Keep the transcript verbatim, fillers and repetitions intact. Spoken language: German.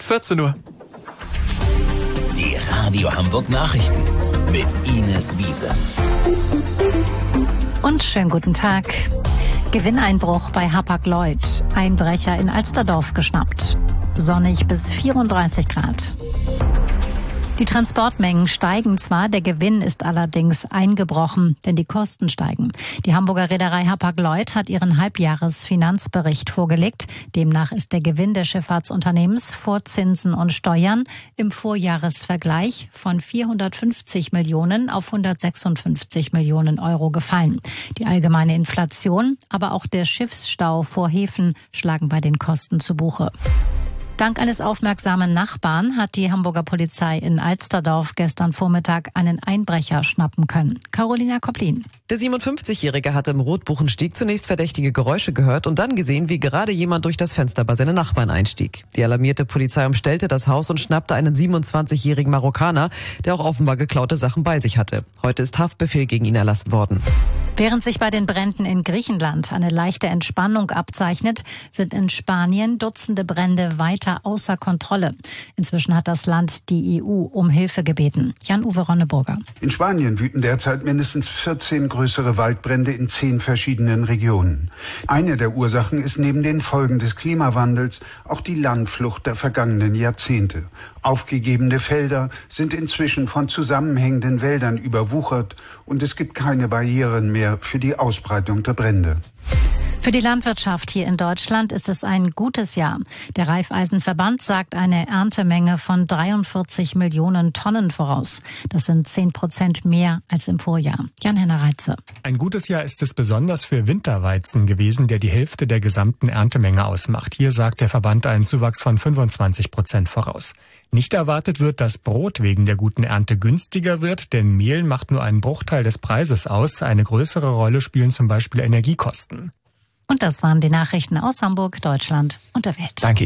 vierzehn Uhr. Die Radio Hamburg Nachrichten mit Ines Wiese. Und schönen guten Tag. Gewinneinbruch bei Hapag-Lloyd. Einbrecher in Alsterdorf geschnappt. Sonnig bis vierunddreißig Grad. Die Transportmengen steigen zwar, der Gewinn ist allerdings eingebrochen, denn die Kosten steigen. Die Hamburger Reederei Hapag-Lloyd hat ihren Halbjahresfinanzbericht vorgelegt. Demnach ist der Gewinn des Schifffahrtsunternehmens vor Zinsen und Steuern im Vorjahresvergleich von vierhundertfünfzig Millionen auf hundertsechsundfünfzig Millionen Euro gefallen. Die allgemeine Inflation, aber auch der Schiffsstau vor Häfen schlagen bei den Kosten zu Buche. Dank eines aufmerksamen Nachbarn hat die Hamburger Polizei in Alsterdorf gestern Vormittag einen Einbrecher schnappen können. Carolina Koplin. Der siebenundfünfzigjährige hatte im Rotbuchenstieg zunächst verdächtige Geräusche gehört und dann gesehen, wie gerade jemand durch das Fenster bei seinen Nachbarn einstieg. Die alarmierte Polizei umstellte das Haus und schnappte einen siebenundzwanzigjährigen Marokkaner, der auch offenbar geklaute Sachen bei sich hatte. Heute ist Haftbefehl gegen ihn erlassen worden. Während sich bei den Bränden in Griechenland eine leichte Entspannung abzeichnet, sind in Spanien Dutzende Brände weiter außer Kontrolle. Inzwischen hat das Land die E U um Hilfe gebeten. Jan-Uwe Ronneburger. In Spanien wüten derzeit mindestens vierzehn größere Waldbrände in zehn verschiedenen Regionen. Eine der Ursachen ist neben den Folgen des Klimawandels auch die Landflucht der vergangenen Jahrzehnte. Aufgegebene Felder sind inzwischen von zusammenhängenden Wäldern überwuchert und es gibt keine Barrieren mehr für die Ausbreitung der Brände. Für die Landwirtschaft hier in Deutschland ist es ein gutes Jahr. Der Raiffeisenverband sagt eine Erntemenge von dreiundvierzig Millionen Tonnen voraus. Das sind zehn Prozent mehr als im Vorjahr. Jan-Henner Reitze. Ein gutes Jahr ist es besonders für Winterweizen gewesen, der die Hälfte der gesamten Erntemenge ausmacht. Hier sagt der Verband einen Zuwachs von fünfundzwanzig Prozent voraus. Nicht erwartet wird, dass Brot wegen der guten Ernte günstiger wird, denn Mehl macht nur einen Bruchteil des Preises aus. Eine größere Rolle spielen zum Beispiel Energiekosten. Und das waren die Nachrichten aus Hamburg, Deutschland und der Welt. Danke.